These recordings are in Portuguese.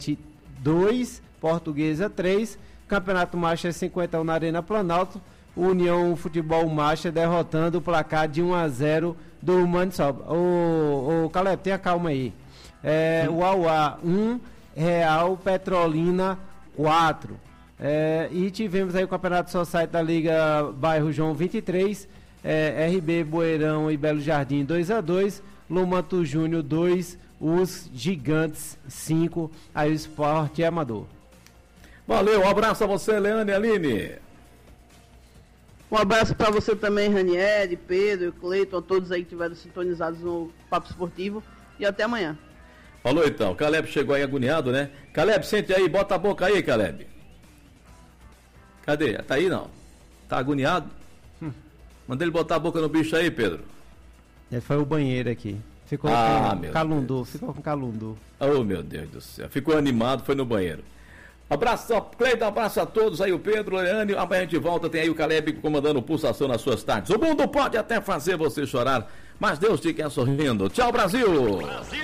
2, Portuguesa 3, Campeonato Marcha 50 na Arena Planalto, União Futebol Marcha derrotando o placar de 1-0 do Maniçoba. Ô Caleb, tenha calma aí. O Auá 1, Real Petrolina 4. E tivemos aí o Campeonato Society da Liga Bairro João 23, RB Boeirão e Belo Jardim 2-2, Lumanto Júnior 2, os Gigantes 5, aí o Esporte Amador. Valeu, um abraço a você, Leane e Aline. Um abraço para você também, Ranieri, Pedro, Cleiton, todos aí que estiveram sintonizados no Papo Esportivo, e até amanhã. Falou então, Caleb chegou aí agoniado, né? Caleb, sente aí, bota a boca aí, Caleb. Cadê? Tá aí não? Tá agoniado? Manda ele botar a boca no bicho aí, Pedro. Ele foi o banheiro aqui. Ficou com calundu, ficou com calundu. Oh, meu Deus do céu. Ficou animado, foi no banheiro. Abraço, Cleiton, abraço a todos aí, o Pedro, o Leane. Amanhã a gente volta, tem aí o Caleb comandando Pulsação nas suas tardes. O mundo pode até fazer você chorar, mas Deus te quer sorrindo. Tchau, Brasil! Brasil!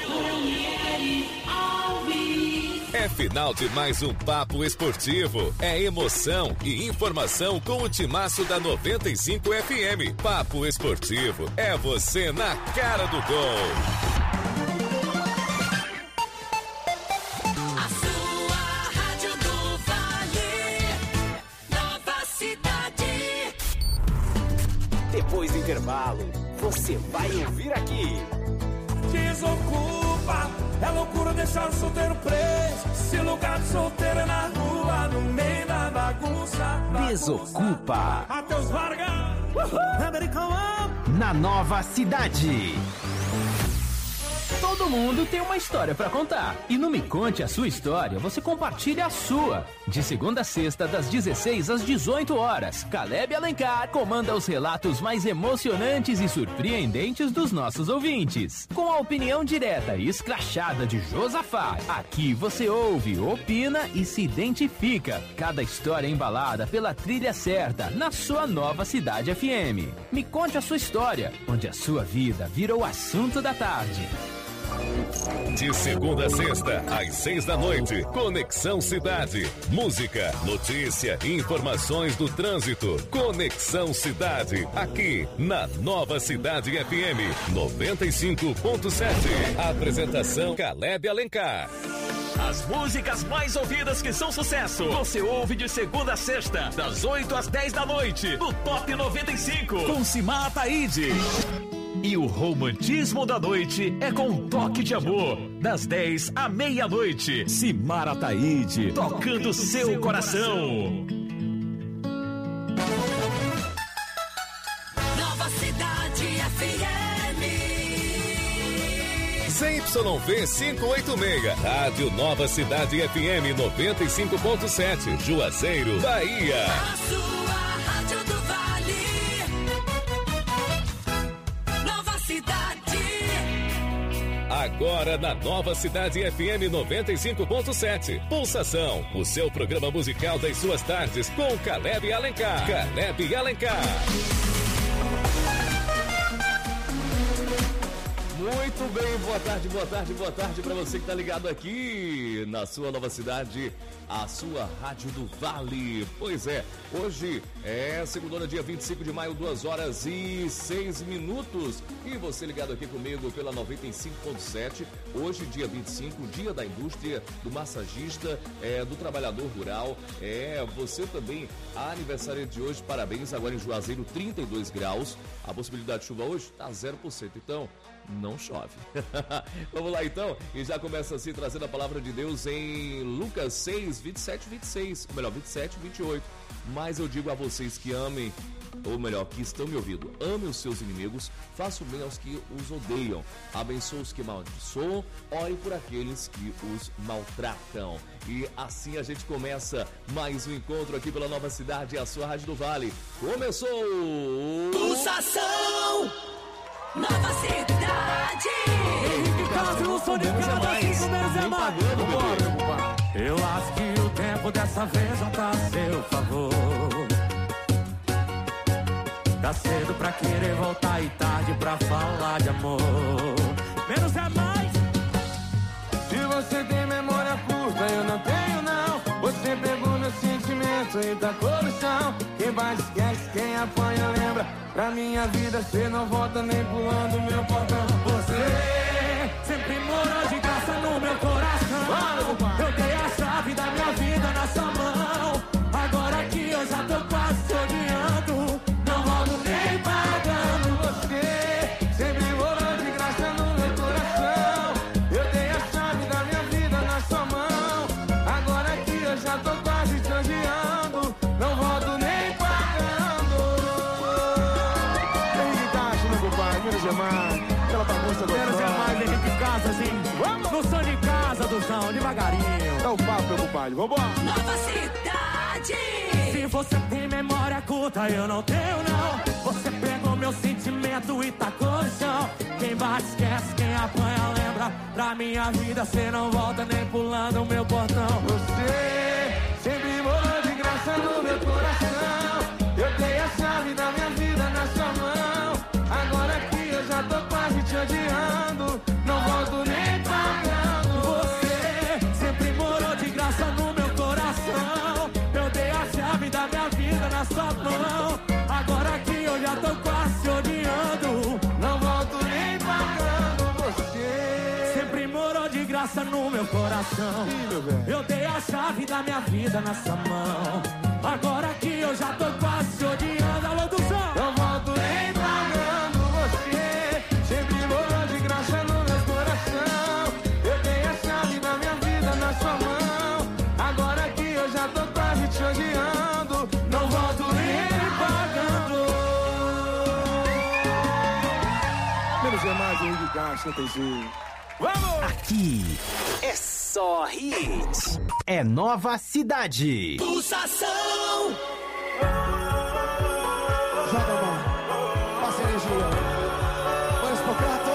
É final de mais um Papo Esportivo. É emoção e informação com o timaço da 95 FM. Papo Esportivo é você na cara do gol. A sua Rádio do Vale, Nova Cidade. Depois do intervalo, você vai ouvir aqui. Desocupa, é loucura deixar o solteiro preso. Se lugar de solteiro é na rua, no meio da bagunça. Desocupa. Até os Vargas. Na Nova Cidade. Todo mundo tem uma história pra contar. E no Me Conte a Sua História, você compartilha a sua. De segunda a sexta, das 16 às 18 horas, Caleb Alencar comanda os relatos mais emocionantes e surpreendentes dos nossos ouvintes. Com a opinião direta e escrachada de Josafá, aqui você ouve, opina e se identifica. Cada história embalada pela trilha certa, na sua Nova Cidade FM. Me Conte a Sua História, onde a sua vida vira o assunto da tarde. De segunda a sexta, às 6 da noite, Conexão Cidade. Música, notícia e informações do trânsito. Conexão Cidade, aqui na Nova Cidade FM 95.7. Apresentação Caleb Alencar. As músicas mais ouvidas que são sucesso, você ouve de segunda a sexta, das 8 às 10 da noite, no Top 95, com Simar Ataíde. E o romantismo da noite é com um toque de amor, das 10 à meia-noite. Simar Ataíde, tocando seu coração. Nova Cidade FM. ZYV 586, Rádio Nova Cidade FM 95.7, Juazeiro, Bahia. A sua Rádio do Vale. Nova Cidade. Agora na Nova Cidade FM 95.7. Pulsação, o seu programa musical das suas tardes com Caleb Alencar. Caleb Alencar. Muito bem, boa tarde para você que tá ligado aqui na sua Nova Cidade, a sua Rádio do Vale. Pois é, hoje é segunda, dia 25 de maio, 2h06. E você ligado aqui comigo pela 95.7, hoje dia 25, dia da indústria, do massagista, do trabalhador rural. Você também, aniversário de hoje, parabéns, agora em Juazeiro, 32 graus. A possibilidade de chuva hoje tá 0%, então não chove. Vamos lá então, e já começa assim trazendo a palavra de Deus em Lucas 6, 27, 26, ou melhor, 27, 28. Mas eu digo a vocês que amem, ou melhor, que estão me ouvindo, amem os seus inimigos, façam bem aos que os odeiam, abençoe os que amaldiçoam, ore por aqueles que os maltratam. E assim a gente começa mais um encontro aqui pela Nova Cidade, a sua Rádio do Vale. Começou! Pulsação! Nova Cidade! Henrique Castro, o som de cada 5 meses é mais. Eu acho que o tempo dessa vez não tá a seu favor. Tá cedo pra querer voltar e tarde pra falar de amor. Menos é mais. Se você tem memória curta, eu não tenho não. Você pegou meu sentimento e tacou no chão. Quem bate esquece, quem apanha lembra. Pra minha vida cê não volta nem pulando meu portão. Você sempre morou de graça no meu coração. Eu dei a chave da minha vida na sua mão. Agora que eu já tô quase te odiando, não volto nem pagando. Você sempre morou de graça no meu coração. Eu dei a chave da minha vida na sua mão. Agora que eu já tô quase te odiando, não volto nem pagando. Henrique Castro, meu compadre, menos demais. Aquela bagunça gostosa. Menos demais, Henrique Castro, assim. Vamos! No som de casa, Duzão, devagarinho. Dá o papo, meu compadre, vambora. Nova Cidade. Se você tem memória curta, eu não tenho não. Você pegou meu sentimento e tacou no chão. Quem bate esquece, quem apanha lembra. Pra minha vida cê não volta nem pulando o meu portão. Você sempre morou de graça no meu coração. Eu dei a chave da minha vida na sua mão. Agora que eu já tô quase te odiando, não volto nem pagando. Você sempre morou de graça no meu coração. Eu dei a chave da minha vida na sua mão. Agora que eu já tô quase te odiando, não volto nem pagando. Você sempre morou de graça no meu coração. Eu dei a chave da minha vida na sua mão. Agora que eu já tô quase te odiando, alô do som, não volto nem pagando. Você sempre morou de graça no meu coração. Eu dei a chave da minha vida na sua mão. Agora que eu já tô quase te odiando, não volto nem pagando. Menos é mais Henrique Castro, tem jeito. Vamos! Aqui é só hit. É Nova Cidade. Pulsação. Joga a mão, passa energia. Bora, Espocrato.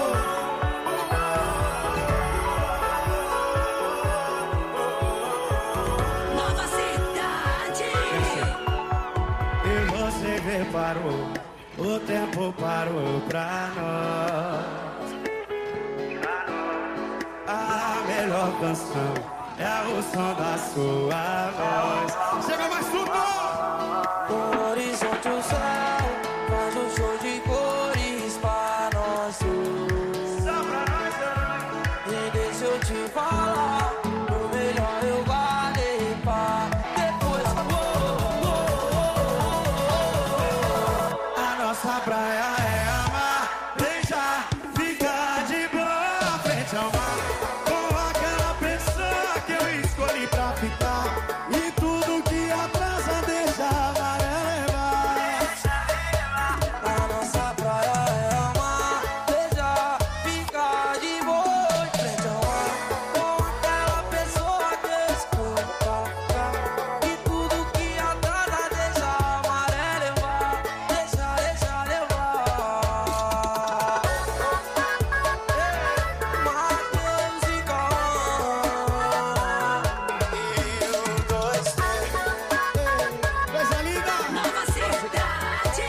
Nova Cidade. E você reparou, o tempo parou pra nós. A melhor canção é o som da sua voz. Chega mais tudo! O horizonte, o céu, faz um show de cores pra nós dois. Só pra nós dois. E deixa eu te falar, o melhor eu guardei pra depois. A nossa praia é amar, beijar, ficar de boa frente ao mar. Com aquela pessoa que eu escolhi pra ficar. E tudo que atrasa deixa a maré levar. A nossa praia é amar, beijar, ficar de boa frente ao mar. Com aquela pessoa que eu escolhi pra ficar. E tudo que atrasa deixa a maré levar. Deixa levar. Mateus e Cauã. E o 2, 3. Coisa linda! Nova Cidade.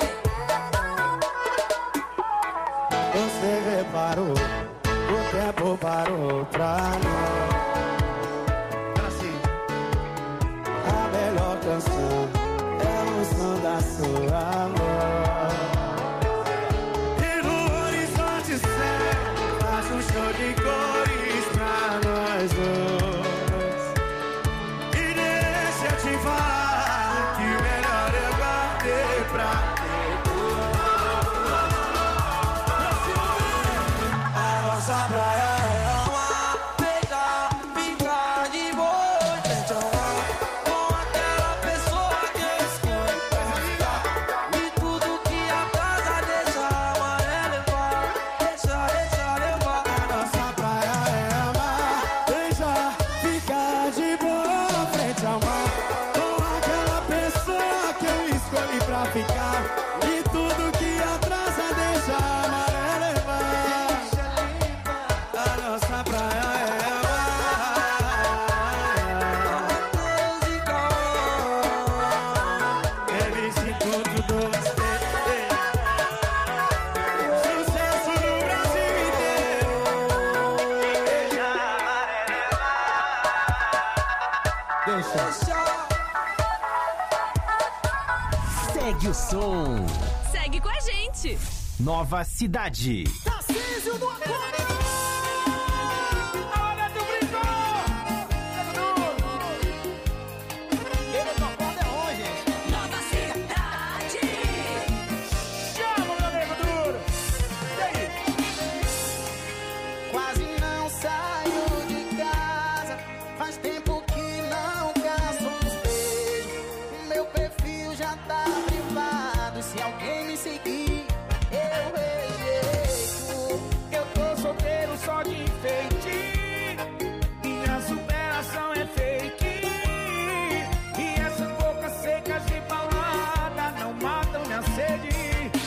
Você reparou, o tempo parou pra nós. Assim. A melhor canção é o som da sua voz. E no horizonte céu, faz um show de cores pra nós dois. E deixa eu te falar que o melhor eu guardei pra A nossa praia é amar, beijar, ficar de boa frente ao mar. Com aquela pessoa que eu escolhi pra ficar. E tudo que atrasa deixa a maré levar. Deixa levar. A nossa praia é amar, beijar, ficar de boa frente ao mar. Com aquela pessoa que eu escolhi pra ficar. E tudo que atrasa deixa a maré levar. A nossa praia é amar. Mateus e Cauã. Eles em tudo do sucesso no Brasil inteiro. Segue o som. Segue com a gente. Nova Cidade. Tarcísio do Acordeão. Olha do Brindor. Ele do Acordeão, gente. Nova Cidade. Chama, meu nego duro. E aí? Quase não saio de casa, faz tempo que não caço uns beijos. Meu perfil já tá privado, se alguém me seguir, eu rejeito. Eu tô solteiro só de enfeite. Minha superação é fake. E essas bocas secas de balada não matam minha sede.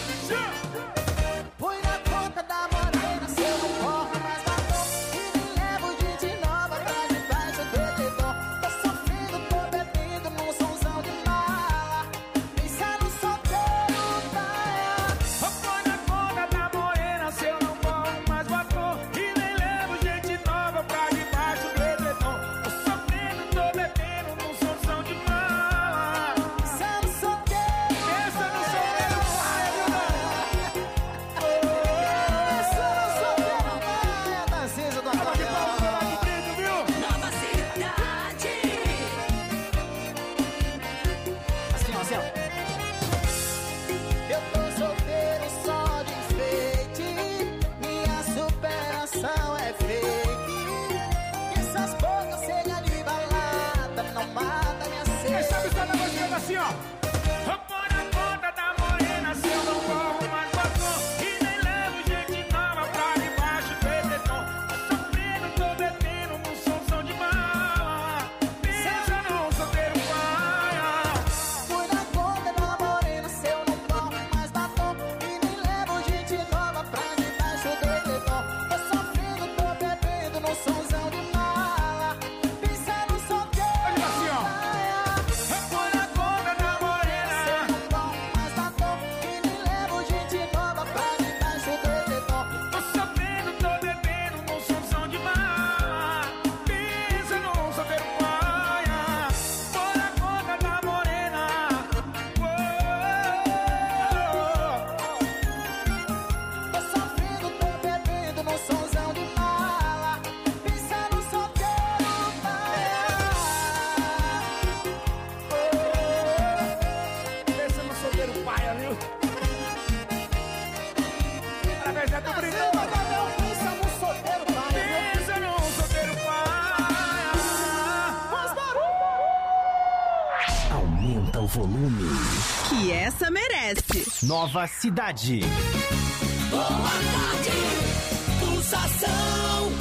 Põe na conta da morena, se eu não corro mais batom. E nem levo gente nova pra debaixo do edredom. Tô sofrendo, tô bebendo num somzão de mala. Pensando solteiro, tá? Põe na conta da morena, se eu não corro mais batom. E nem levo gente nova pra debaixo do edredom. Tô sofrendo, tô bebendo num somzão de mala. Pensando solteiro, Pensa no solteiro, vai, Nova Cidade. assim, ó. Eu tô solteiro só de enfeite. Minha superação é fake. Essas bocas cegas de balada não mata minha Quem sede. sabe está na voz assim, ó. Põe na conta da morena, se eu não corro mais batom. E nem levo gente nova pra debaixo do edredom. Tô sofrendo, tô bebendo num somzão de mala. Pensa num solteiro paia. Fui na conta da morena, se eu não corro mais batom. E nem levo gente nova pra debaixo do edredom. Tô sofrendo, tô bebendo no somzão de mala. Pensando solteiro, Olha assim, ó. Põe na conta da morena. se eu não corro mais batom. E nem levo gente nova pra debaixo do edredom. Tô sofrendo, tô bebendo num somzão de mala. Pensa num solteiro paia. Põe na conta da morena. Tô sofrendo, tô bebendo no somzão de mala. Pensando solteiro, Pensa no solteiro paia, viu? Através da do Brindor. pensa no solteiro, pai. Pensa num solteiro paia. Aumenta o volume. Que essa merece. Nova Cidade. Boa tarde. Pulsação.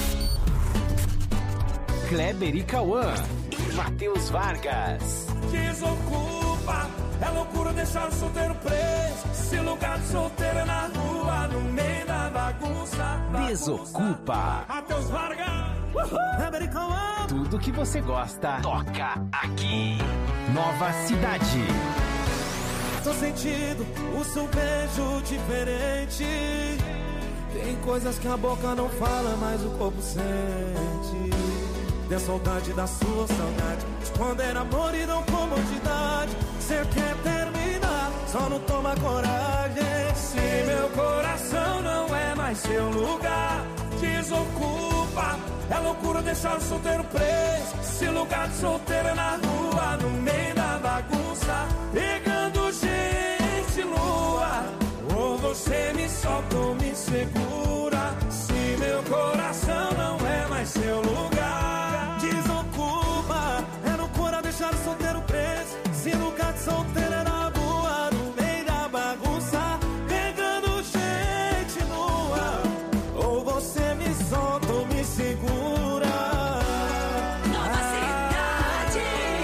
Kleber e Cauã. E Matheus Vargas. Desocupa, é loucura deixar o solteiro preso. Se lugar de solteiro é na rua, no meio da bagunça. Desocupa. Matheus Vargas, American One. Tudo que você gosta, toca aqui. Nova Cidade. Tô sentindo o seu beijo diferente. Tem coisas que a boca não fala, mas o corpo sente. Tem saudade da sua saudade, de quando era amor e não comodidade. Cê quer terminar, só não toma coragem. Se meu coração não é mais seu lugar, desocupa. É loucura deixar o solteiro preso. Se lugar de solteiro é na rua, no meio da bagunça, pegando gente lua. Ou você me solta ou me segura. Se meu coração não é mais seu lugar, desocupa. É loucura deixar o solteiro preso. Se lugar de solteiro é na rua, no meio da bagunça, pegando gente nua. Ou você me solta ou me segura. Nova Cidade.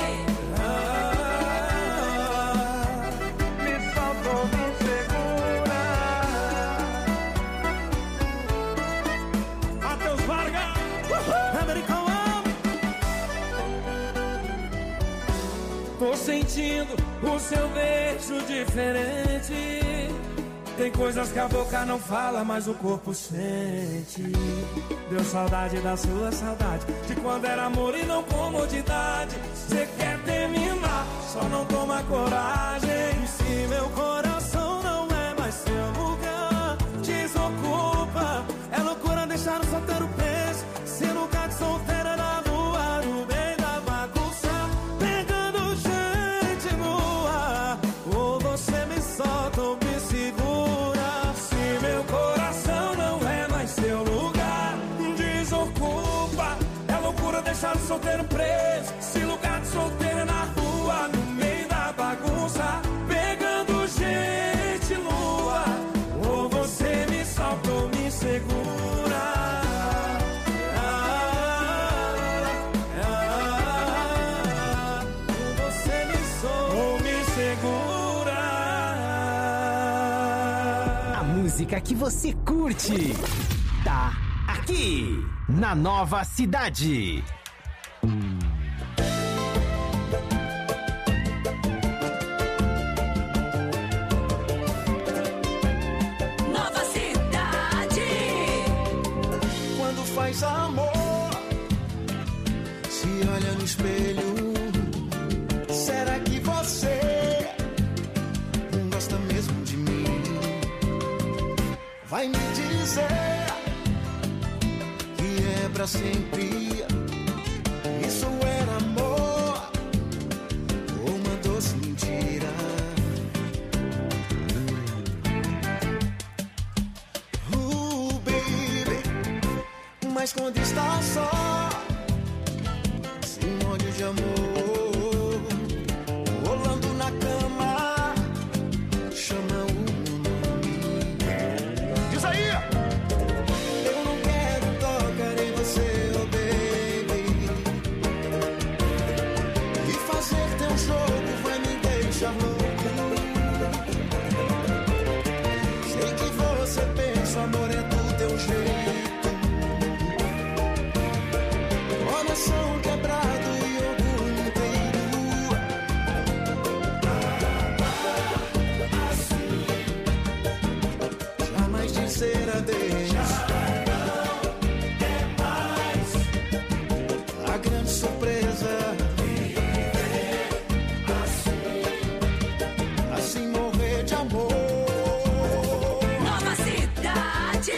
Me solta ou me segura. Matheus Vargas, American One. Tô sentindo o seu beijo diferente. Tem coisas que a boca não fala, mas o corpo sente. Deu saudade da sua saudade, de quando era amor e não comodidade. Você quer terminar, só não toma coragem. E se meu coração não é mais seu lugar, desocupa. É loucura deixar o solteiro preso. Se lugar de solteira na lua, no meio da bagunça, pegando gente no ar. Ou você me solta ou me segura. Se meu coração não é mais seu lugar, desocupa. É loucura deixar o solteiro preso. Se lugar de solteira na rua, no meio da bagunça, pegando gente no ar. Ou você me solta ou me segura. Ou você me solta ou me segura. A música que você curte tá aqui na Nova Cidade. Nova Cidade. Quando faz amor, se olha no espelho, será que você não gosta mesmo de mim? Vai me dizer que é pra sempre. Isso era amor ou uma doce mentira? Baby, mas quando está só, sem ódio de amor, rolando na cama, chama o meu nome. Diz aí! Eu não quero tocar em você, oh baby. E fazer teu jogo vai me deixar louco. Sei que você pensa, amor é do teu jeito. Coração quebrado e orgulho inteiro. Jamais dizer adeus. A grande surpresa. Assim morrer de amor. Nova Cidade.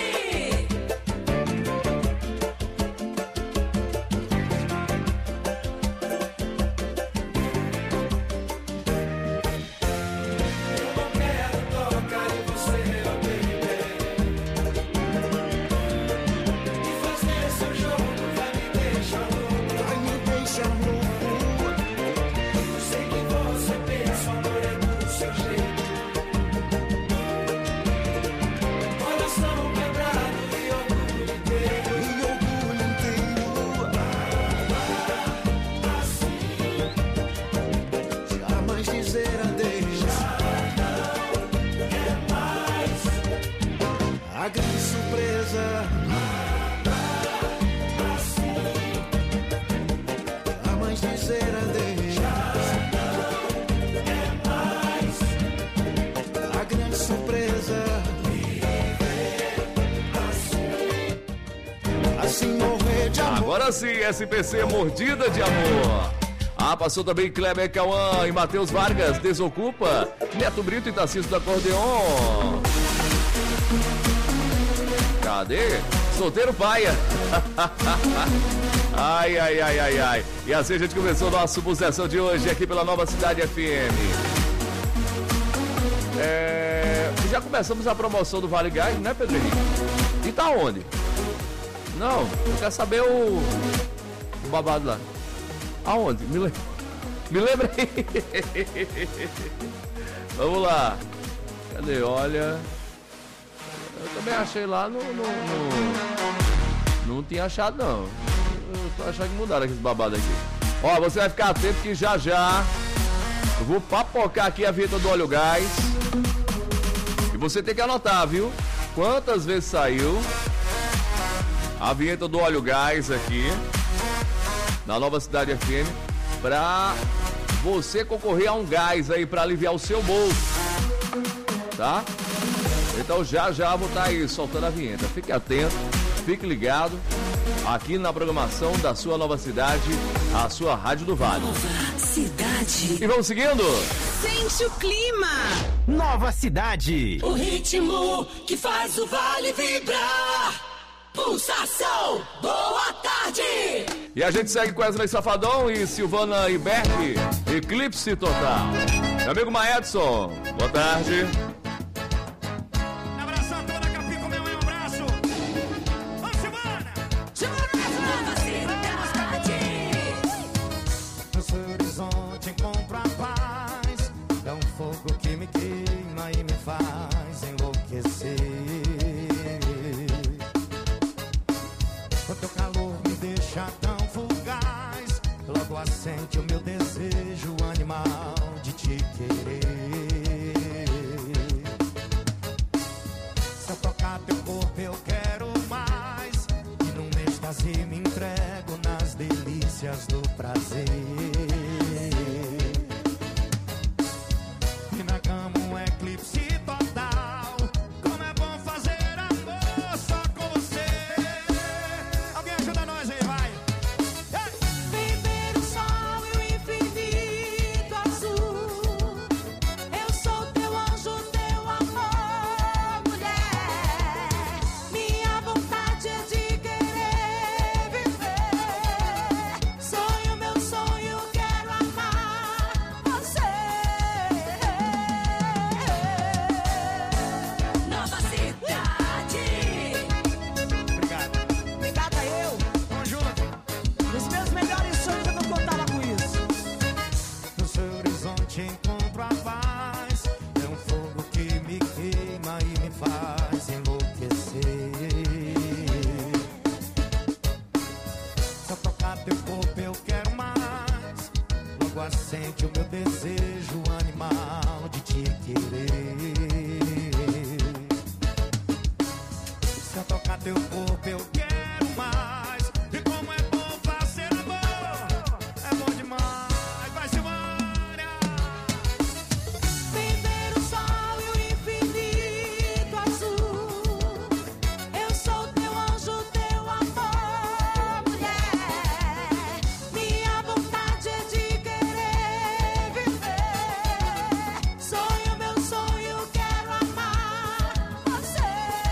Eu não quero tocar em você, oh baby. E fazer seu jogo vai me deixar louco. Vai me deixar louco. Sei que você pensa, amor é do seu jeito. Coração quebrado e orgulho inteiro. E orgulho inteiro. Jamais dizer adeus. A grande surpresa. Jamais dizer adeus. A grande surpresa. Assim morrer de amor. Agora sim, SPC Mordida de Amor. Ah, passou também Kleber Cauã e Matheus Vargas, Desocupa. Neto Brito e Tarcísio do Acordeon. Cadê? Solteiro paia. Ai, ai, ai, ai, ai. E assim a gente começou nossa suposição de hoje aqui pela Nova Cidade FM. Já começamos a promoção do Vale Gás, né, Pedro Henrique? E tá onde? Não, eu quero saber o babado lá. Aonde? Me lembra aí. Vamos lá. Cadê? Olha. Eu também achei lá não tinha achado, não. Eu tô achando que mudaram aqui esse babado aqui. Ó, você vai ficar atento que já eu vou papocar aqui a vinheta do Óleo Gás. E você tem que anotar, viu? Quantas vezes saiu a vinheta do Óleo Gás aqui na Nova Cidade FM pra você concorrer a um gás aí pra aliviar o seu bolso, tá? Então já vou estar aí soltando a vinheta. Fique atento, fique ligado aqui na programação da sua Nova Cidade, a sua Rádio do Vale. Cidade. E vamos seguindo? Sente o clima. Nova Cidade. O ritmo que faz o vale vibrar. Pulsação, boa tarde. E a gente segue com Wesley Safadão e Silvana Iberque. Eclipse Total. Meu amigo Maedson, boa tarde. Abração toda a Capico, meu abraço. Vamos, Silvana. Nova cidade. No seu horizonte encontro a paz. É um fogo que me queima e me faz enlouquecer. O teu calor me deixa tão fugaz. Logo acende o meu desejo animal de te querer. Se eu tocar teu corpo eu quero mais. E num êxtase me entrego nas delícias do prazer. E na cama um eclipse total. Como é bom fazer amor só com você. Alguém ajuda nós aí, vai. Viver o sol e o infinito azul. Eu sou teu anjo, teu amor, mulher. Minha vontade é de querer viver. Sonho, meu sonho, quero amar você. Nova cidade. Obrigado. Obrigada eu. Vamos junto. Nos meus melhores sonhos eu não contava com isso. No seu horizonte encontro a paz. É um fogo que me queima e me faz enlouquecer. Se eu tocar teu corpo eu quero mais. Logo acende o meu desejo animal de te querer. Se eu tocar teu corpo eu quero mais. E como é bom fazer amor. É bom demais. Vai, Silvânia. Viver o sol e o infinito azul. Eu sou teu anjo, teu amor, mulher. Minha vontade é de querer viver. Sonho, meu sonho, quero amar você.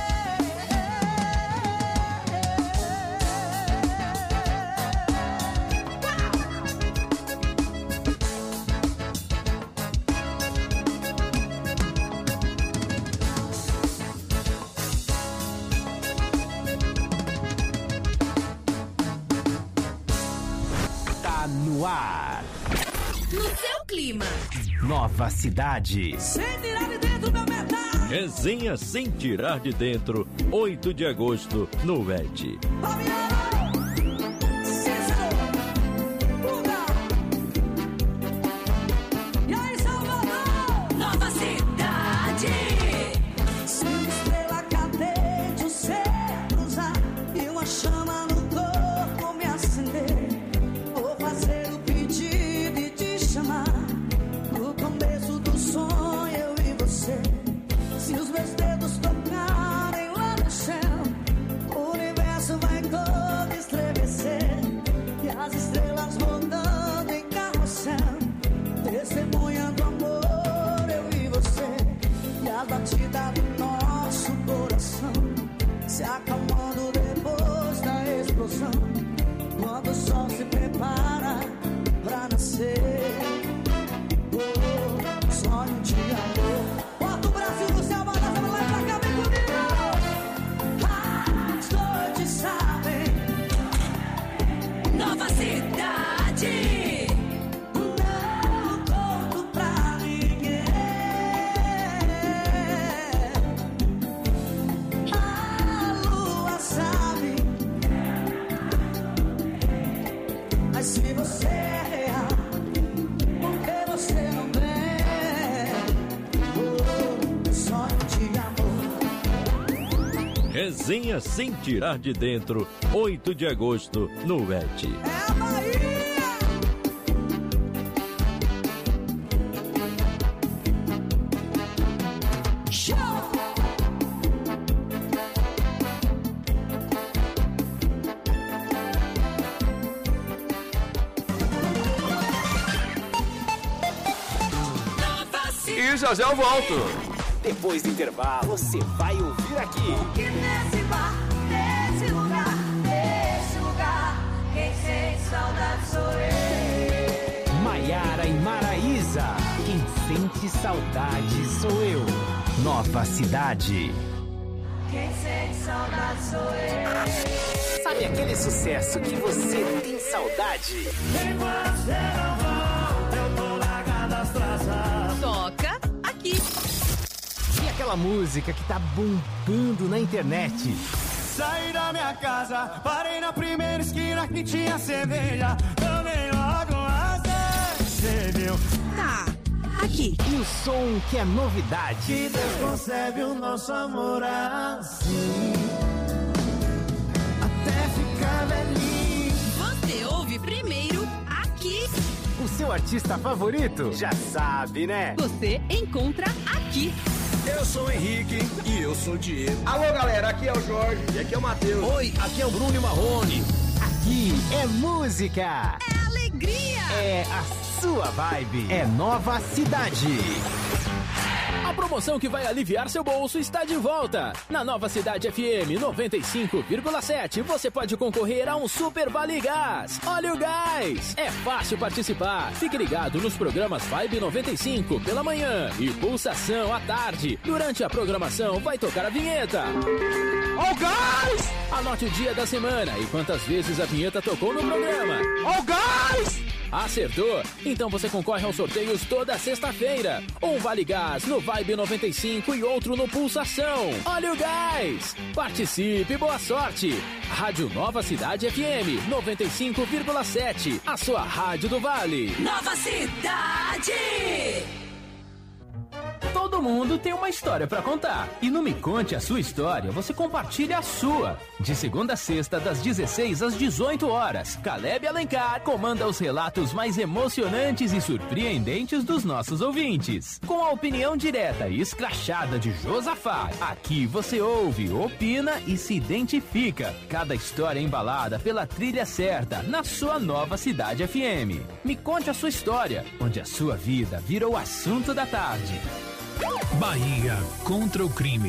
Tá no ar. No seu clima. Nova Cidade. Sem tirar de dentro da metade. Resenha sem tirar de dentro, 8 de agosto, no ET. E aí, Salvador? Nova cidade. Se uma estrela cadente o céu cruzar e uma chama no corpo me acender, vou fazer o pedido e te chamar. No começo do sonho, eu e você. Se os meus dedos tocarem lá no chão, o universo vai todo estremecer. E as estrelas rodando em carrossel, testemunhando amor, eu e você. E a batida do nosso coração se acalmando depois da explosão, quando o sol se prepara pra nascer. Oh, sonho de amor. Bota o Brasil no céu, bota essa lá pra cá, vem comigo. As noites sabem. Nova cidade. Não conto pra ninguém. A lua sabe. Mas se você é real, por que você não vem? Oh, sonho de amor. Resenha sem tirar de dentro, 8 de agosto, no ET. É a Bahia. Show! aí, já eu volto. Depois do intervalo, você vai ouvir aqui. Que nesse bar, nesse lugar, quem sente saudade sou eu. Maiara e Maraísa, quem sente saudade sou eu. Nova Cidade. Quem sente saudade sou eu. Sabe aquele sucesso que você tem saudade? Toca aqui. E aquela música que tá bombando na internet? Saí da minha casa, parei na primeira esquina que tinha cerveja. Tomei logo até, cê viu? Tá, aqui. E o som que é novidade? Que Deus concebe o nosso amor assim, até ficar velhinho. Você ouve primeiro aqui. O seu artista favorito? Já sabe, né? Você encontra aqui. Eu sou o Henrique e eu sou o Diego. Alô, galera, aqui é o Jorge e aqui é o Matheus. Oi, aqui é o Bruno e Marrone. Aqui é música. É alegria. É a sua vibe. É Nova Cidade. A promoção que vai aliviar seu bolso está de volta. Na Nova Cidade FM 95,7 você pode concorrer a um Super Vale Gás. Olha o gás! É fácil participar. Fique ligado nos programas Vibe 95 pela manhã e Pulsação à tarde. Durante a programação vai tocar a vinheta. Ó o gás! Anote o dia da semana e quantas vezes a vinheta tocou no programa. Ó o gás! Acertou? Então você concorre aos sorteios toda sexta-feira. Um Vale Gás no Vibe 95 e outro no Pulsação. Olha o gás! Participe, boa sorte! Rádio Nova Cidade FM 95,7. A sua rádio do Vale. Nova Cidade. Todo mundo tem uma história pra contar. E no Me Conte a Sua História, você compartilha a sua. De segunda a sexta, das 16 às 18 horas, Caleb Alencar comanda os relatos mais emocionantes e surpreendentes dos nossos ouvintes. Com a opinião direta e escrachada de Josafá, aqui você ouve, opina e se identifica. Cada história é embalada pela trilha certa, na sua Nova Cidade FM. Me Conte a Sua História, onde a sua vida vira o assunto da tarde. Bahia contra o crime.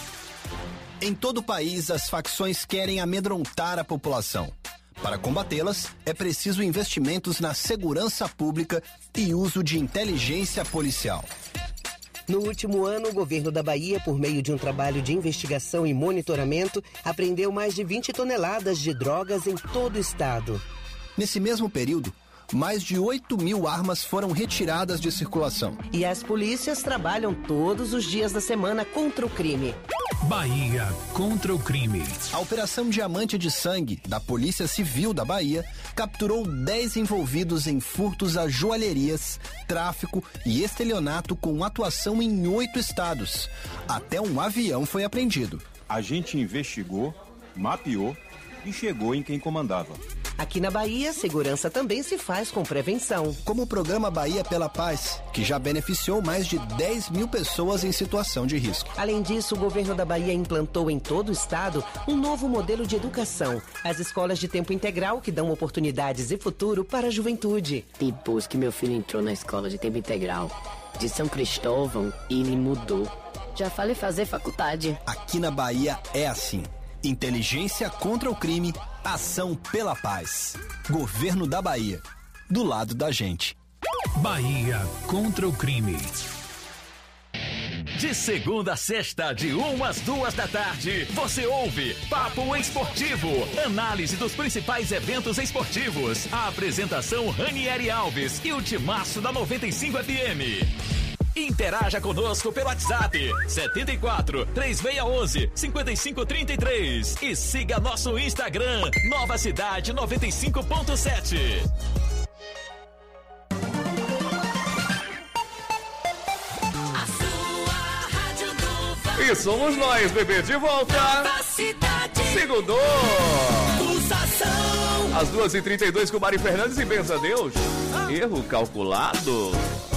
Em todo o país, as facções querem amedrontar a população. Para combatê-las, é preciso investimentos na segurança pública e uso de inteligência policial. No último ano, o governo da Bahia, por meio de um trabalho de investigação e monitoramento, apreendeu mais de 20 toneladas de drogas em todo o estado. Nesse mesmo período, mais de 8.000 armas foram retiradas de circulação. E as polícias trabalham todos os dias da semana contra o crime. Bahia contra o crime. A Operação Diamante de Sangue, da Polícia Civil da Bahia, capturou 10 envolvidos em furtos a joalherias, tráfico e estelionato com atuação em 8 estados. Até um avião foi apreendido. A gente investigou, mapeou e chegou em quem comandava. Aqui na Bahia, segurança também se faz com prevenção. Como o programa Bahia pela Paz, que já beneficiou mais de 10.000 pessoas em situação de risco. Além disso, o governo da Bahia implantou em todo o estado um novo modelo de educação. As escolas de tempo integral que dão oportunidades e futuro para a juventude. Depois que meu filho entrou na escola de tempo integral de São Cristóvão, ele mudou. Já falei fazer faculdade. Aqui na Bahia é assim. Inteligência contra o crime, ação pela paz. Governo da Bahia, do lado da gente. Bahia contra o crime. De segunda a sexta, de 1 às 2 da tarde, você ouve Papo Esportivo, análise dos principais eventos esportivos. A apresentação Ranieri Alves e o timaço da 95 FM. Interaja conosco pelo WhatsApp 74 3611 5533 e siga nosso Instagram Nova Cidade 95.7. E somos nós, bebê, de volta. Segundou. Pulsação. Às 2h32 com o Mari Fernandes e benza a Deus. Erro calculado.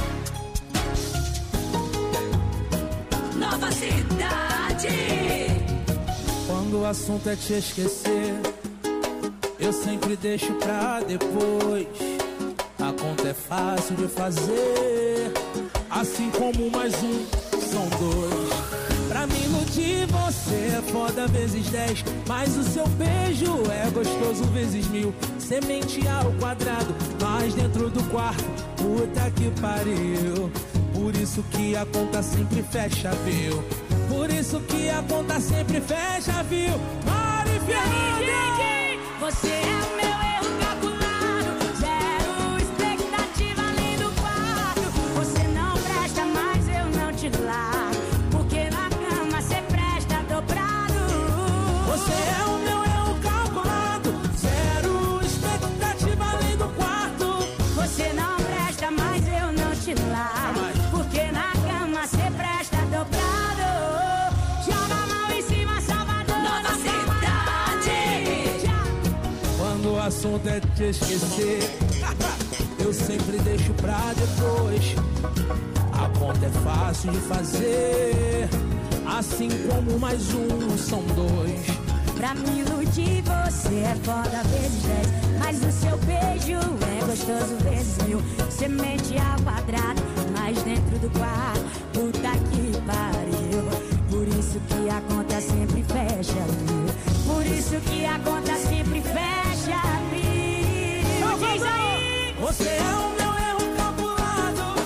Nova Cidade. Quando o assunto é te esquecer, eu sempre deixo pra depois. A conta é fácil de fazer. assim como mais um, são dois. Pra me iludir você é foda vezes 10, mas o seu beijo é gostoso vezes 1000. Semente ao quadrado, mas dentro do quarto, puta que pariu. Por isso que a conta sempre fecha, viu? Por isso que a conta sempre fecha, viu? Mari Fernandes! Você é o meu erro calculado, zero expectativa além do quarto. Você não presta, mas eu não te largo, porque na cama você presta dobrado. Você é o meu erro calculado, zero expectativa além do quarto. Você não presta, mas eu não te largo, porque na cama você presta dobrado. Joga a mão em cima, Salvador, Nova Cidade. Quando o assunto é te esquecer, eu sempre deixo pra depois. A conta é fácil de fazer, assim como mais um, são dois. Pra me iludir você é foda vezes 10, mas o seu beijo é gostoso vezes 1000. Semente ao quadrado, mas dentro do quarto, puta que pariu. Por isso que a conta sempre fecha, viu? Por isso que a conta sempre fecha, viu? Diz aí! Você é o meu erro calculado.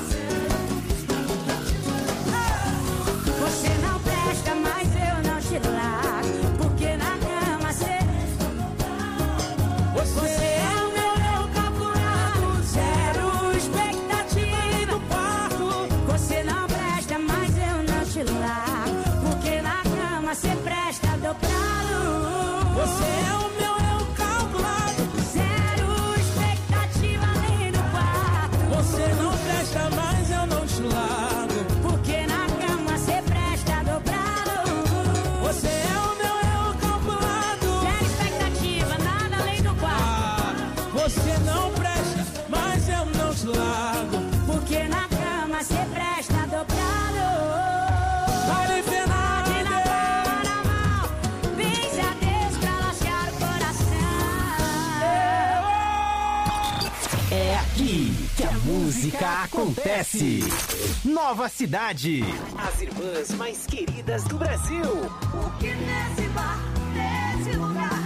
Você não presta, mas eu não te largo, porque na cama você... Você é o meu erro calculado, zero expectativa do quarto. Você não presta, mas eu não te largo, porque na cama você presta dobrado. Você é o meu erro calculado, zero expectativa além do quarto. você não presta, mas eu não te largo, porque na cama você presta dobrado. você é o meu erro calculado, zero expectativa, nada além do quarto. você não presta, mas eu não te largo, porque na cama você presta dobrado. Mari Fernandes! Na palma da mão, benze a Deus pra lascar o coração. É aqui que a música acontece. Nova Cidade. As irmãs mais queridas do Brasil. Porque nesse bar, nesse lugar,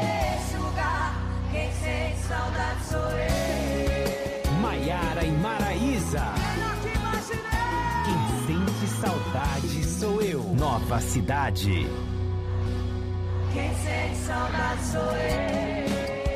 quem sente saudade sou eu. Maiara e Maraísa. Quem sente saudade sou eu. Nova Cidade. Quem sente saudade sou eu.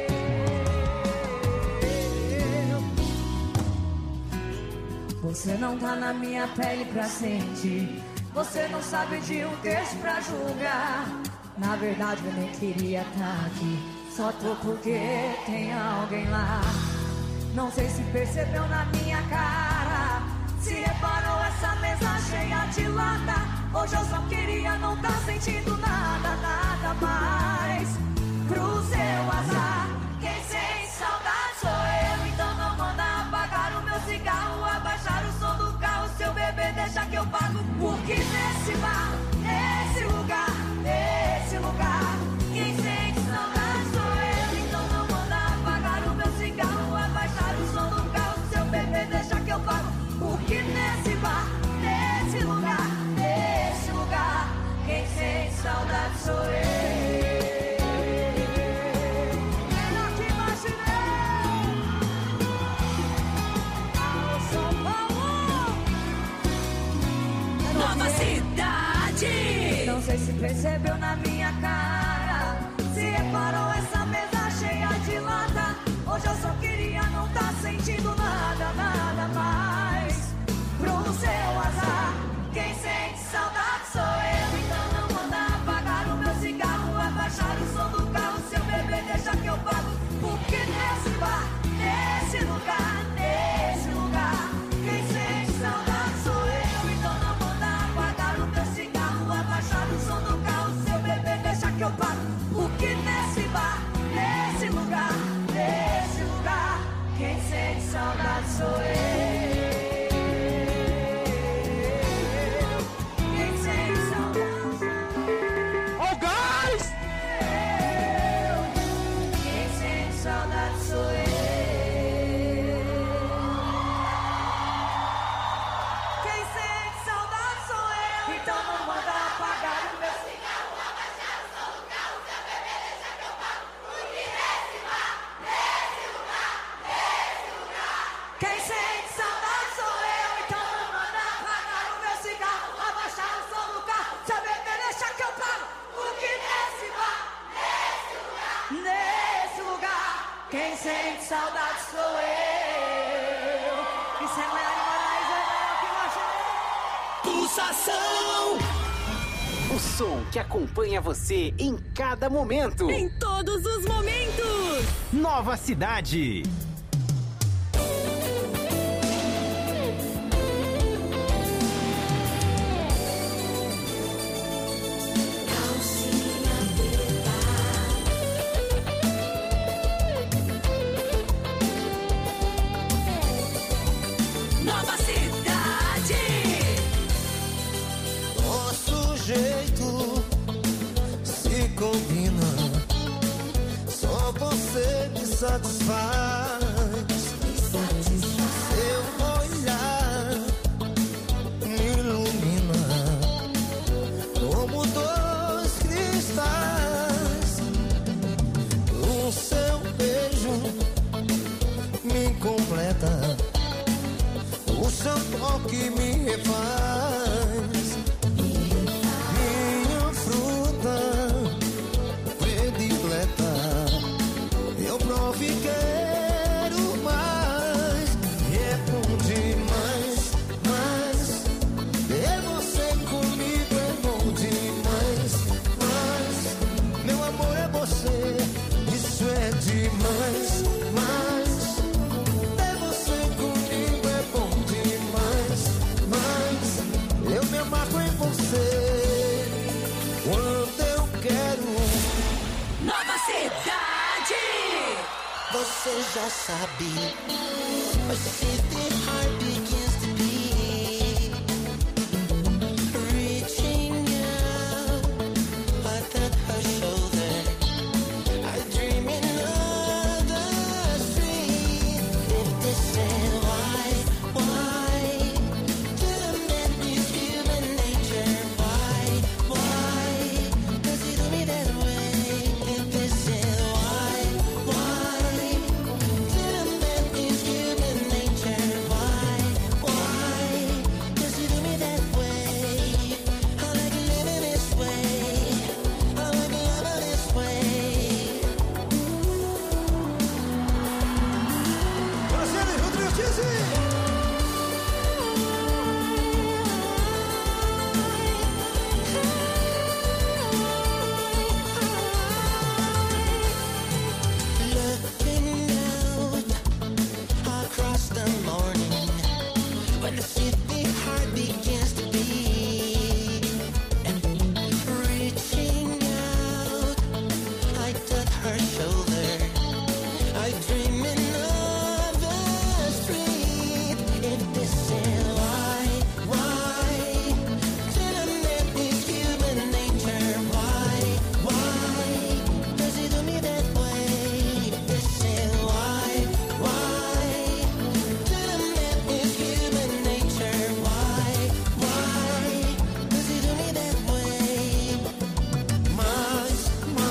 Você não tá na minha pele pra sentir, você não sabe de um texto pra julgar. Na verdade eu nem queria estar aqui, só tô porque tem alguém lá. Não sei se percebeu na minha cara, se reparou essa mesa cheia de lata. Hoje eu só queria não tá sentindo nada, nada mais. Pro seu azar, quem sente saudade sou eu. Então não manda apagar o meu cigarro, abaixar o som do carro. Seu bebê deixa que eu pago, porque nesse bar, nesse lugar, quem sente saudade sou eu. Então não manda apagar o meu cigarro, abaixar o som do carro. Seu bebê deixa que eu pago, porque nesse bar, nesse lugar, quem sente saudade sou eu. Melhor que imaginei. Alô, São Paulo. Nova Cidade. Não sei se percebeu na minha cara, se reparou essa mesa cheia de lata. Hoje eu só queria não tá sentindo nada, nada mais. Pro seu azar, quem sente saudade sou eu. Então não manda apagar o meu cigarro, abaixar o som do carro. Seu bebê deixa que eu pago, porque nesse bar, nesse lugar, quem sente saudade sou eu. Então não manda apagar o meu cigarro, abaixar o som do carro. Seu bebê deixa que eu pago, porque nesse bar, nesse lugar, quem sente saudade sou eu. Quem sente saudade sou eu, então não manda apagar o meu cigarro, abaixar o som do carro, se eu beber deixa que eu pago. O que nesse bar, nesse lugar, quem sente saudade sou eu. Isso é Maiara Moraes, é melhor que Pulsação! O som que acompanha você em cada momento. Em todos os momentos. Nova Cidade. Nova Cidade. Nosso jeito se combina, só você me satisfaz. Seu olhar me ilumina como dois cristais. O seu beijo me completa, o seu toque me refaz. Minha fruta predileta, eu provo e quero mais. E é bom demais, mas ter você comigo é bom demais. Mas meu amor é você, isso é demais. Mas ter você comigo é bom demais. Mas eu me amarro em você quando eu quero. Nova Cidade. Você já sabe, mas se the heart begins to beat, reaching out, I touch her shoulder, I dream another street. If this is why did a man use human nature? Why does he do me that way? If this is why did a man use human nature? Why does he do me that way? I like living this way, I like loving this way. Brasília, Rodrigo Tizzi. Looking out across the morning, when the city heart begins to beat, reaching out, I touch her shoulder, I dream another street. If this is why did a man use human nature? Why does he do me that way? If this is why did a man use human nature? Why does he do me that way? Mas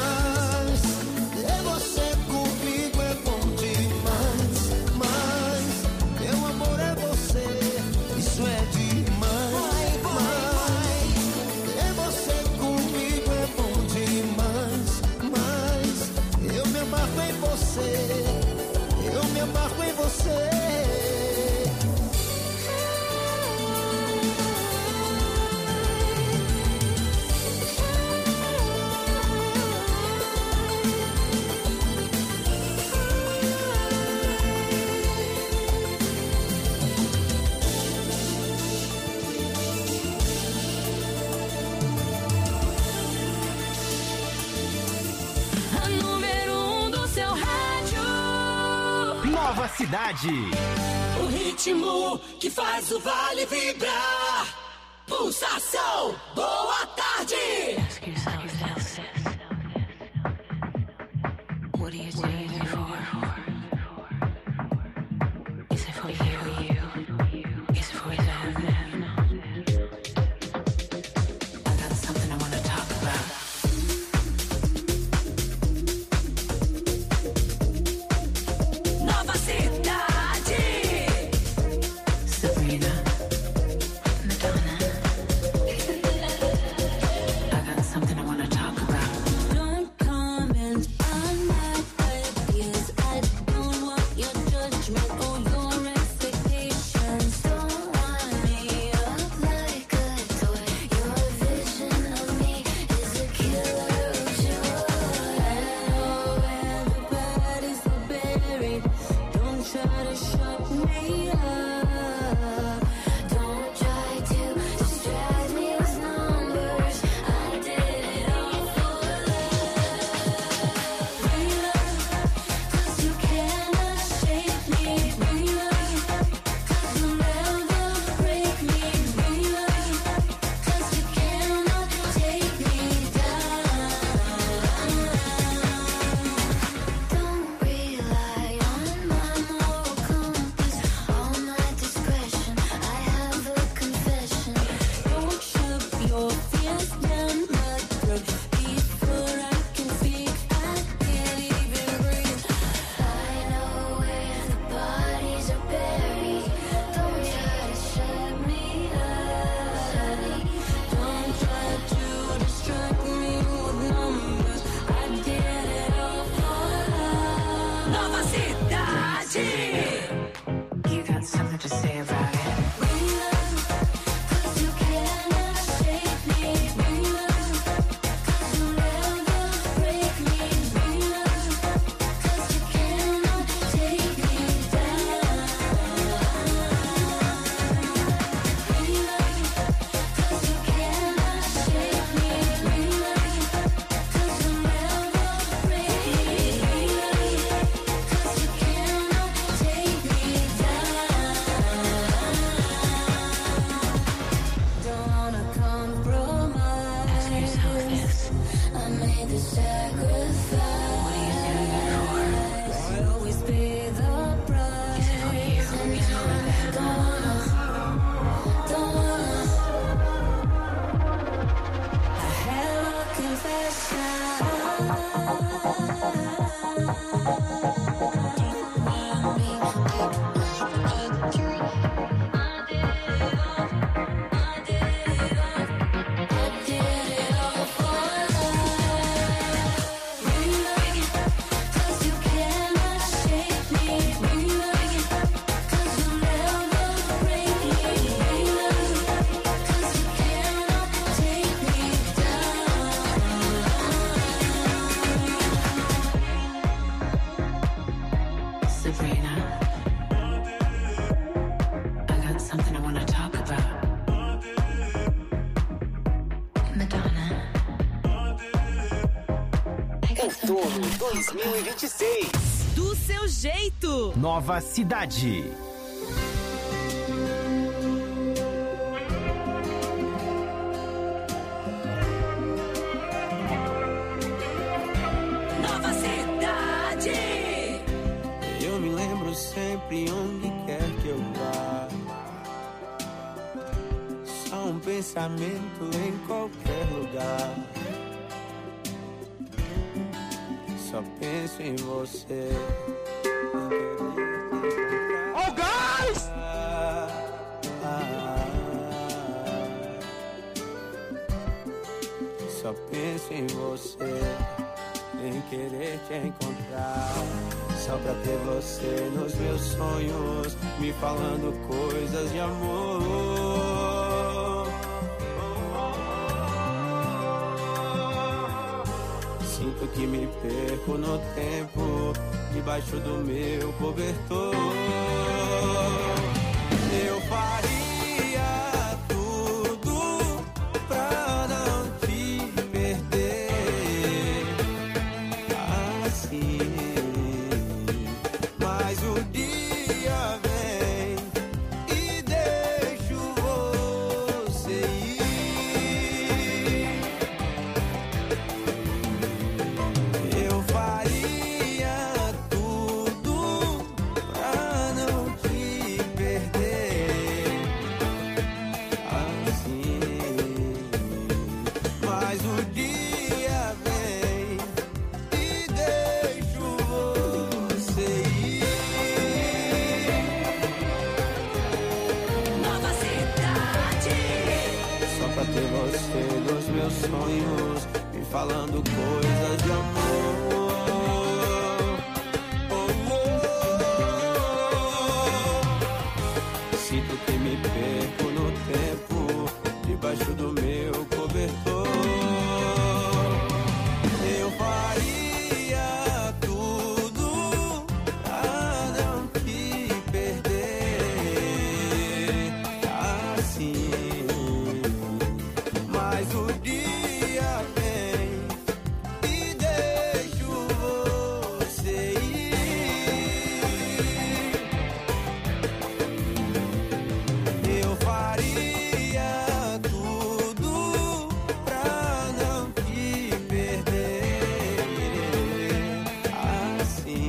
é você comigo é bom demais. Mas meu amor é você, isso é demais. Mas é você comigo é bom demais. Mas eu me amarro em você, eu me amarro em você. A número 1 do seu rádio. Nova Cidade. O ritmo que faz o vale vibrar. Pulsação, boa tarde. What are you doing it for? Is it for you? Is it for them? I got something I wanna talk about. Nova Cidade. to say about it. Outono 2026. Do seu jeito. Nova Cidade. Nova Cidade. Eu me lembro sempre onde quer que eu vá. Só um pensamento em qualquer lugar. Só penso em você. Oh, guys! Só penso em você, em querer te encontrar. Só pra ter você nos meus sonhos, me falando coisas de amor. Sinto que me perco no tempo, debaixo do meu cobertor. Eu faria tudo pra não te perder assim. Mas o dia vem e deixo você ir. Eu faria tudo pra não te perder assim. Mas o dia vem e deixo você ir. Nova Cidade. Só pra ter você nos meus sonhos, me falando coisas de amor. Sinto que me perco no tempo, debaixo do meu cobertor. Eu faria tudo pra não te perder assim. Mas o dia vem e deixo você ir. Eu faria tudo pra não te perder assim.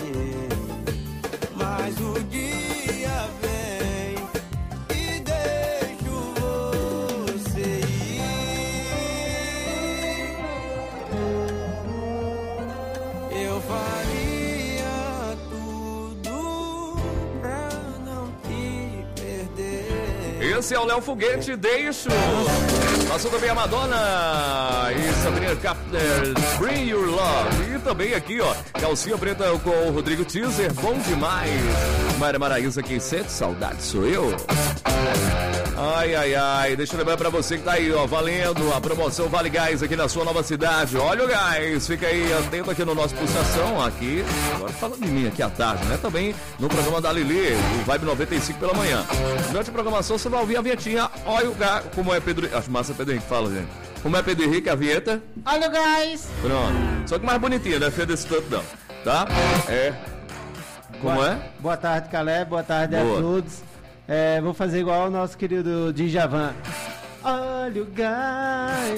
Mas o dia vem e deixo você ir. Eu faria tudo pra não te perder. Esse é o Léo Foguete, deixo. Passou também a Madonna e Sabrina Carpenter, Bring Your Love. E também aqui, ó, Calcinha Preta com o Rodrigo Teaser, bom demais. Maíra Maraíza, quem sente saudade sou eu. Ai, ai, ai, deixa eu lembrar pra você que tá aí, ó, valendo a promoção Vale Gás aqui na sua nova cidade. Olha o gás, fica aí atento aqui no nosso Pulsação, aqui, agora falando de mim aqui à tarde, né? Também no programa da Lili, o Vibe 95 pela manhã. Durante a programação você vai ouvir a vinhetinha, olha o gás, como é Pedro, acho massa Pedro Henrique fala, gente. Como é Pedro Henrique, a vinheta? Olha o gás. Pronto, só que mais bonitinha, não é feia desse tanto não, tá? É. Como é? Boa tarde, Caleb, boa tarde Boa. a todos. Vou fazer igual o nosso querido Djavan. Olha o gás.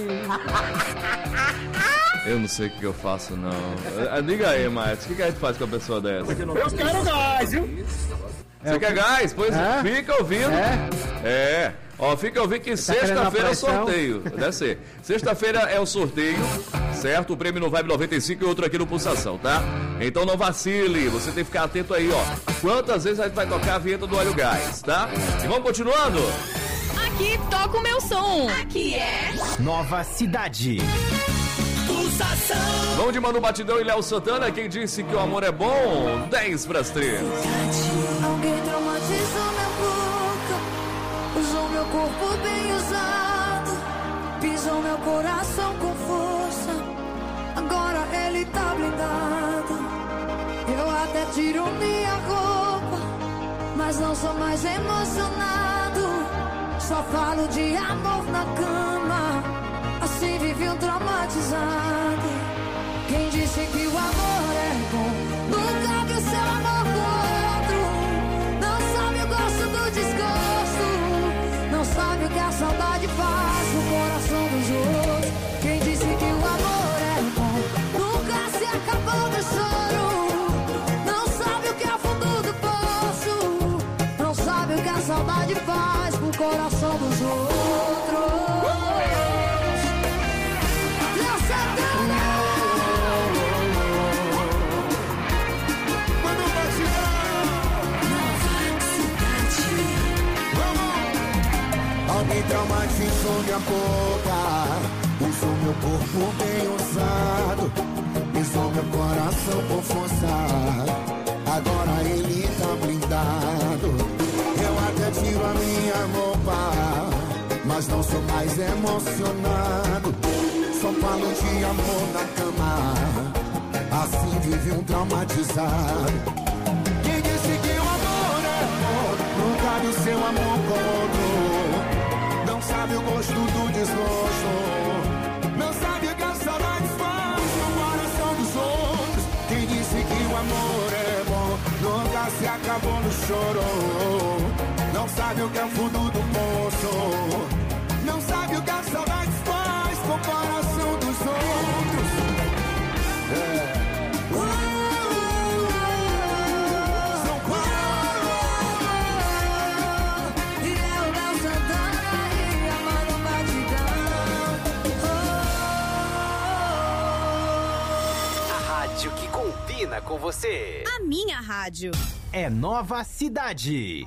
Eu não sei o que eu faço, não. Diga aí, Matos, o que a gente faz com a pessoa dessa? Eu quero gás, viu? Você quer gás? Pois fica ouvindo. Ó, fica ouvindo que sexta-feira é o sorteio. Deve ser. Sexta-feira é o sorteio, certo? O prêmio no Vibe 95 e outro aqui no Pulsação, tá? Então não vacile, você tem que ficar atento aí, ó. Quantas vezes a gente vai tocar a vinheta do Óleo Gás, tá? E vamos continuando? Aqui toca o meu som. Aqui é Nova Cidade. Pulsação. Vamos de Manu Batidão e Léo Santana. Quem disse que o amor é bom? 10 pras 3. Alguém traumatizou minha boca, usou meu corpo bem usado, pisou meu coração com força, agora ele tá blindado. Eu até tiro minha roupa, mas não sou mais emocionado, só falo de amor na cama, assim vive um traumatizado. Quem disse que o amor é bom, nunca viu seu amor com outro, não sabe o gosto do desgosto, não sabe o que a saudade faz no coração dos outros. Quem disse que o amor é bom, nunca se acabou do choro, não sabe o que é o fundo do poço, não sabe o que a saudade faz no coração dos outros. Alguém traumatizou minha boca, usou meu corpo bem usado, pisou meu coração com força, agora ele tá blindado. Eu até tiro a minha roupa, mas não sou mais emocionado, só falo de amor na cama, assim vive um traumatizado. Quem disse que o amor é bom, nunca viu seu amor com outro, não sabe o gosto do desgosto, não sabe o que a saudade faz no coração dos outros. Quem disse que o amor é bom, nunca se acabou no choro, não sabe o que é o fundo do poço, não sabe o que a saudade faz com o coração dos outros. São Paulo, e eu Léo Santana e a Manu Batidão. A rádio que combina com você. A minha rádio. É Nova Cidade.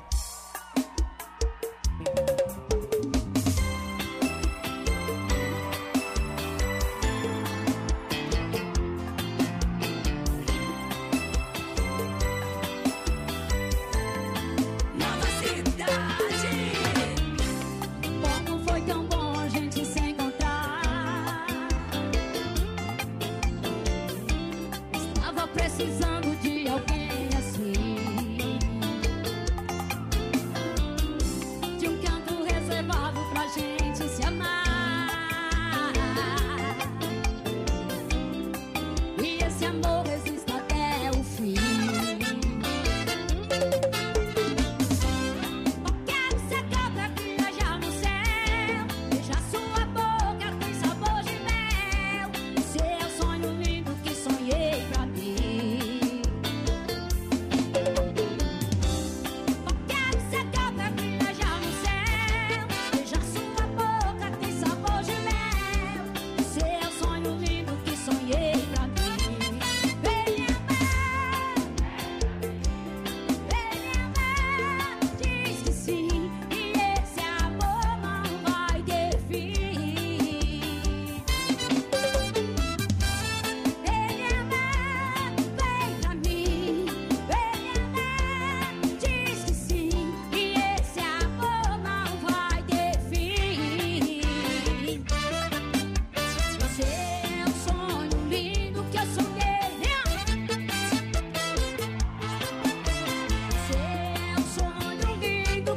Nova cidade. Bom, não foi tão bom a gente se encontrar. Estava precisando de alguém assim.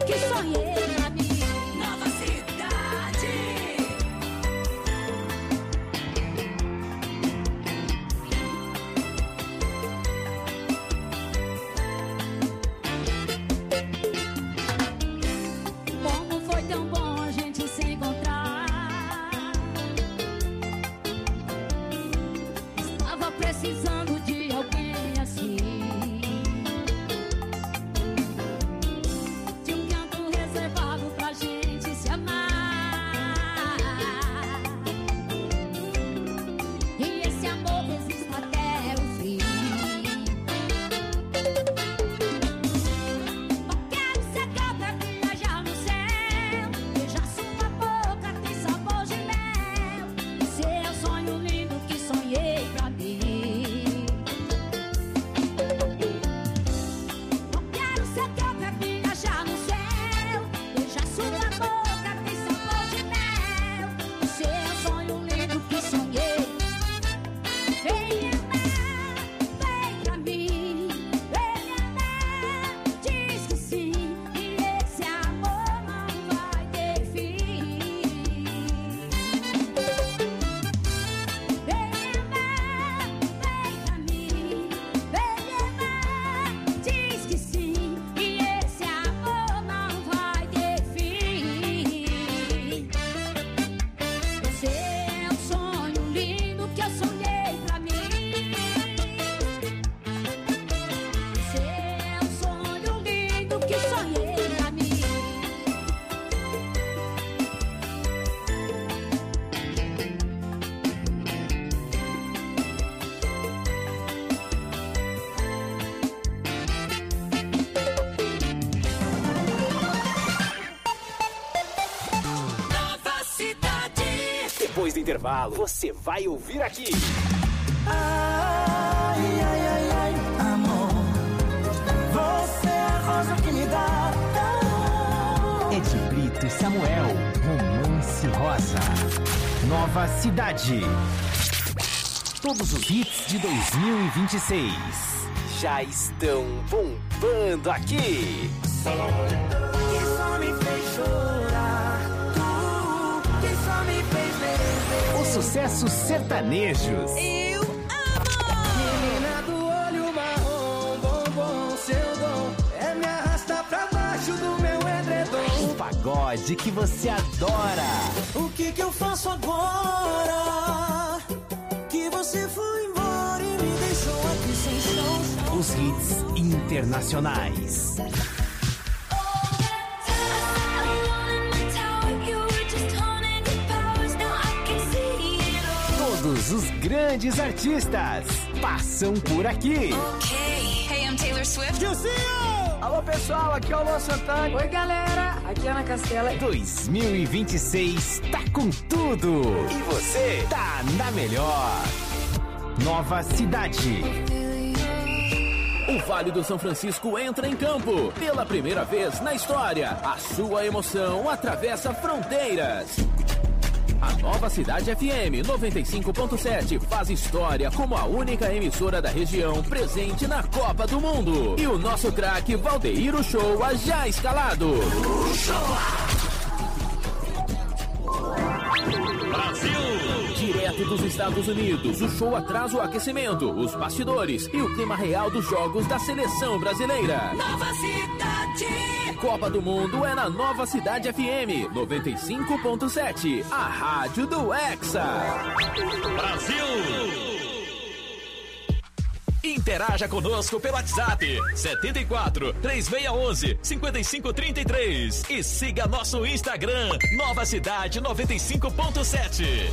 que sonhei pra mim. Nova cidade. Como foi tão bom a gente se encontrar. Estava precisando de alguém assim. De um canto reservado pra gente se amar. E esse amor resiste até o fim. Quero ser cabra, viajar no céu. Beijar sua boca, tem sabor de mel. Esse é o sonho lindo que sonhei pra mim. Quero ser cabra, viajar no céu. Beijar sua boca, tem sabor de mel. Esse é o sonho lindo que sonhei. Vem amar, vem pra mim. Vem amar, diz que sim. E esse amor não vai ter fim. Vem amar, vem pra mim. Vem amar, diz que sim. E esse amor não vai ter fim. Você é um sonho lindo que eu sonhei pra mim. Você é um sonho lindo que sonhei pra mim. Nova cidade. Depois do intervalo, você vai ouvir aqui. Ai, ai, ai, ai, amor. Você é a rosa que me dá calor. Ed Brito e Samuel, Romance Rosa. Nova Cidade. Todos os hits de 2026 já estão bombando aqui. Que só me fez chorar. Tu, que só me fez beber. Os sucessos sertanejos. Eu amo. Menina do olho marrom, bombom, seu dom. É me arrasta pra baixo do meu edredom. O pagode que você adora. O que eu faço agora? Que você foi embora e me deixou aqui sem chão. Os hits internacionais. Todos os grandes artistas passam por aqui. Hey, I'm Taylor Swift. Alô pessoal, aqui é o Luan Santana. Oi galera, aqui é Ana Castela. 2026 tá com tudo. E você tá na melhor. Nova Cidade. O Vale do São Francisco entra em campo. Pela primeira vez na história, a sua emoção atravessa fronteiras. A Nova Cidade FM 95.7 faz história como a única emissora da região presente na Copa do Mundo. E o nosso craque Valdeir Uchoa já escalado. Brasil! Direto dos Estados Unidos, o show traz o aquecimento, os bastidores e o clima real dos jogos da seleção brasileira. Nova cidade. Copa do Mundo é na Nova Cidade FM 95.7, a rádio do Hexa. Brasil! Interaja conosco pelo WhatsApp 74 3611 5533 e siga nosso Instagram Nova Cidade 95.7.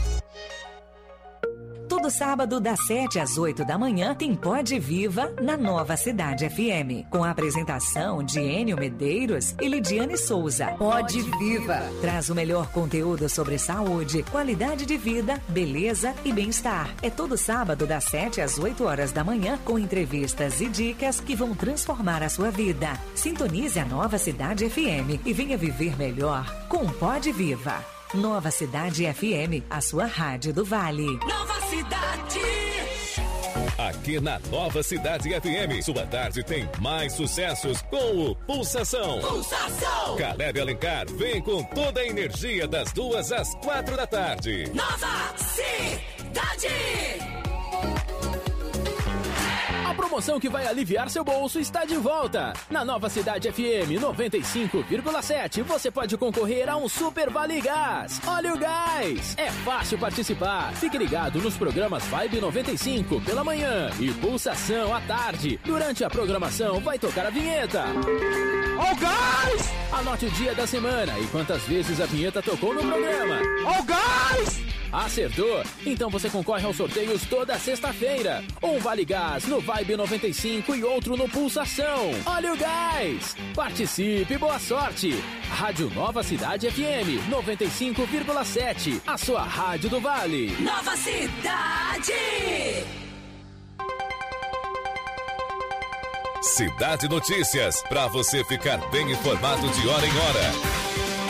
Todo sábado, das 7 às 8 da manhã, tem Pode Viva na Nova Cidade FM. Com a apresentação de Enio Medeiros e Lidiane Souza. Pode Viva traz o melhor conteúdo sobre saúde, qualidade de vida, beleza e bem-estar. É todo sábado, das 7 às 8 horas da manhã, com entrevistas e dicas que vão transformar a sua vida. Sintonize a Nova Cidade FM e venha viver melhor com Pode Viva. Nova Cidade FM, a sua rádio do Vale. Nova cidade. aqui na Nova Cidade FM. Sua tarde tem mais sucessos com o Pulsação. Pulsação! Caleb Alencar vem com toda a energia das 2 às 4 da tarde. Nova Cidade! A promoção que vai aliviar seu bolso está de volta. Na Nova Cidade FM 95,7 você pode concorrer a um Super Vale Gás. Olha o gás! É fácil participar. Fique ligado nos programas Vibe 95 pela manhã e Pulsação à tarde. Durante a programação vai tocar a vinheta. Ó o gás! Anote o dia da semana e quantas vezes a vinheta tocou no programa. Ó o gás! Acertou? Então você concorre aos sorteios toda sexta-feira. Um Vale Gás no Vibe 95 e outro no Pulsação. Olha o gás! Participe, boa sorte! Rádio Nova Cidade FM 95,7. A sua rádio do Vale. Nova Cidade! Cidade Notícias, para você ficar bem informado de hora em hora.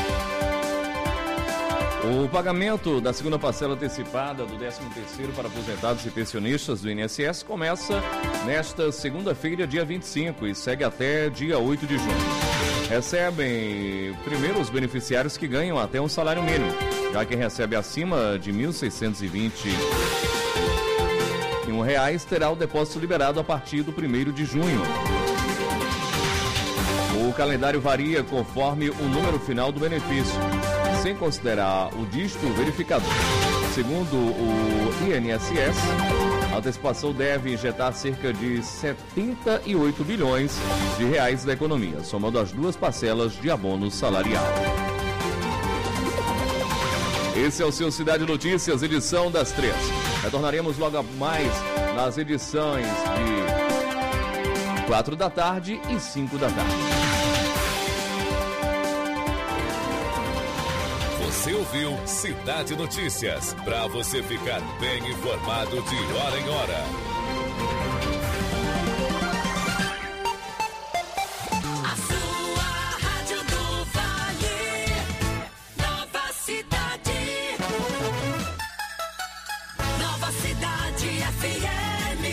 O pagamento da segunda parcela antecipada do 13º para aposentados e pensionistas do INSS começa nesta segunda-feira, dia 25, e segue até dia 8 de junho. Recebem primeiro os beneficiários que ganham até um salário mínimo, já quem recebe acima de R$ 1.621 terá o depósito liberado a partir do 1º de junho. O calendário varia conforme o número final do benefício, sem considerar o dígito verificador. Segundo o INSS, a antecipação deve injetar cerca de 78 bilhões de reais da economia, somando as duas parcelas de abono salarial. Esse é o seu Cidade Notícias, edição das 3. Retornaremos logo mais nas edições de 4 da tarde e 5 da tarde. Você ouviu Cidade Notícias, para você ficar bem informado de hora em hora. A sua rádio do Vale, Nova Cidade. Nova Cidade FM.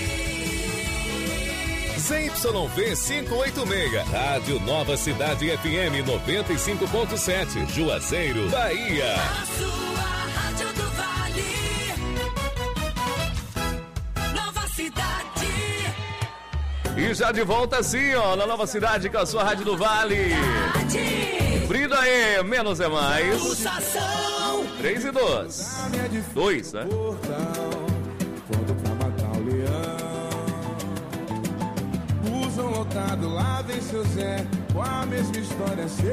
ZYV 586, Rádio Nova Cidade FM 95.7, Juazeiro, Bahia. A sua rádio do Vale, Nova Cidade. E já de volta assim, ó, na Nova Cidade com a sua Rádio do Vale. Brida aí, menos é mais. Pulsação. 3 e 2. 2, né? Lotado, lá vem seu Zé, com a mesma história.